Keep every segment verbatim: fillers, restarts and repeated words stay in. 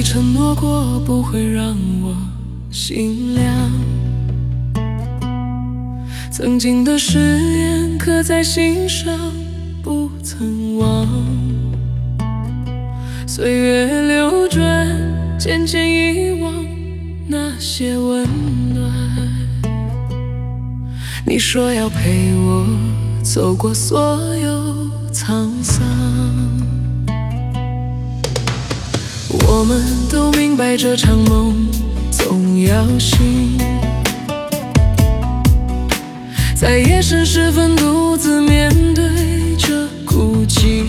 承诺过不会让我心凉，曾经的誓言刻在心上不曾忘。岁月流转，渐渐遗忘那些温暖。你说要陪我走过所有沧桑，我们都明白这场梦总要醒，在夜深时分独自面对着孤寂，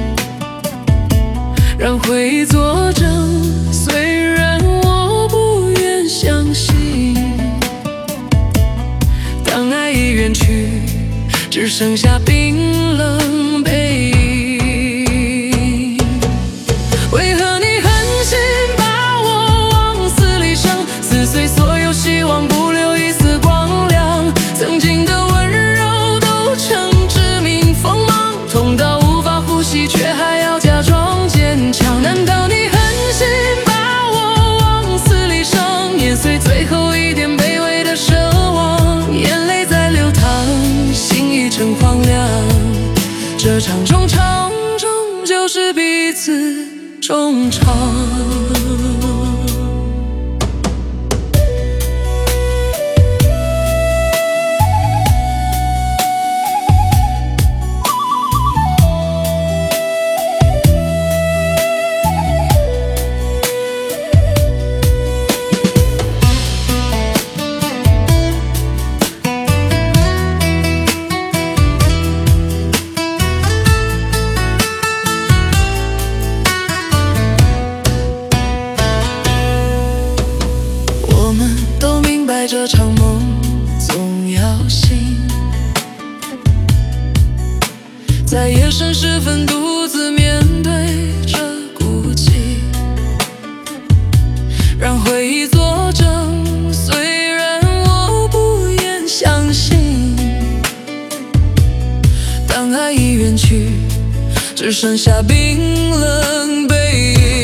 让回忆作证。虽然我不愿相信，当爱已远去，只剩下冰冷背影。为何你狠心把我往死里伤，撕碎所有希望，不留一丝光亮。曾经的温柔都成致命锋芒，痛到无法呼吸，却还要假装坚强。难道你狠心把我往死里伤，碾碎最后一点卑微的奢望？眼泪在流淌，心已成荒凉。这场衷肠终究是彼此衷肠。这场梦总要醒，在夜深时分独自面对着孤寂，让回忆作证。虽然我不愿相信，当爱已远去，只剩下冰冷背影。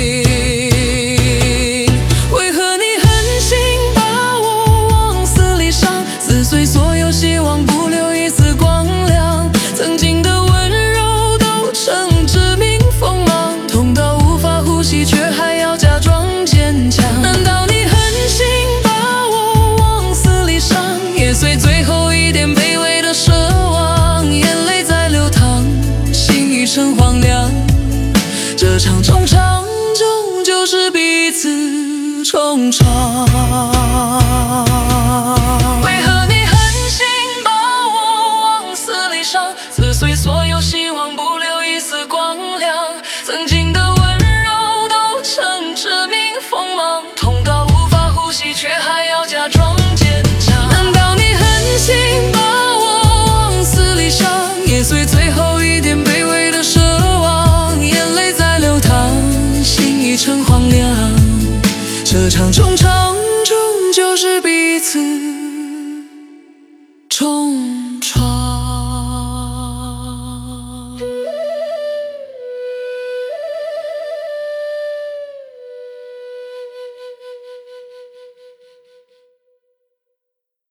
碎所有希望，不留一丝光亮。曾经的温柔都成致命锋芒，痛到无法呼吸，却还要假装坚强。难道你狠心把我往死里伤，碾碎最后一点卑微的奢望？眼泪在流淌，心已成荒凉。这场衷肠终究是彼此衷肠。撕碎所有希望，不留一丝光亮。曾经的温柔都成致命锋芒，痛到无法呼吸，却还要假装坚强。难道你狠心把我往死里伤，碾碎最后一点卑微的奢望？眼泪在流淌，心已成荒凉。这场衷肠终究是彼此